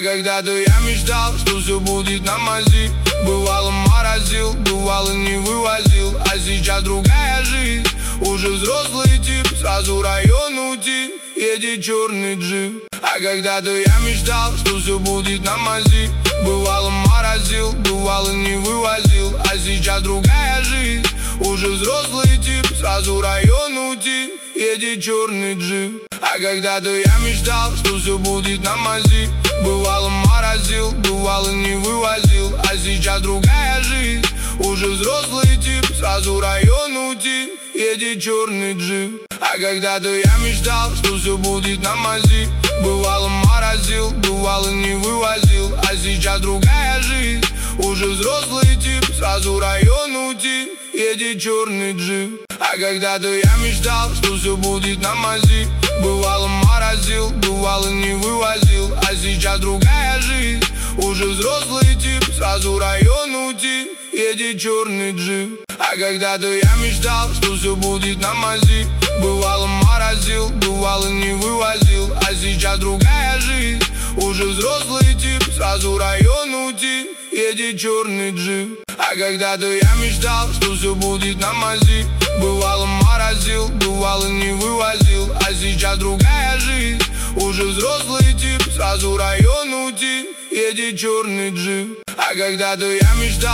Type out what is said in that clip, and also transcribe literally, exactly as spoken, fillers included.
когда-то я мечтал, что все будет на мази. Бывало морозил, бывало не вывозил. А сейчас другая жизнь, уже взрослый тип. Сразу район уйти, едет черный джип. А когда-то я мечтал, что все будет на мази. Бывало морозил, бывало не вывозил. А сейчас другая жизнь, уже взрослый тип. Сразу район уйти, едет черный джип. А когда-то я мечтал, что все будет на мази. Бывало морозил, бывало не вывозил. А сейчас другая жизнь, уже взрослый тип. Сразу район уйти, едет черный джип. А когда-то я мечтал, что все будет на мази. Бывало морозил, бывало не вывозил. А сейчас другая жизнь, уже взрослый тип. Сразу район уйти, едет черный джип. А когда-то я мечтал, что все будет на мази. Бывало морозил, бывало не вывозил. А сейчас другая жизнь, уже взрослый тип. Сразу район уйти, едет черный джип. А когда-то я мечтал, что все будет на мази. Бывало морозил, бывало не вывозил. А сейчас другая жизнь, уже взрослый тип. Сразу район уйти, едет черный джип. А когда-то я мечтал, что все будет на мази. Бывало морозил, бывало не вывозил. А сейчас другая жизнь, уже взрослый тип. Сразу район уйти, едет черный джип. А когда-то я мечтал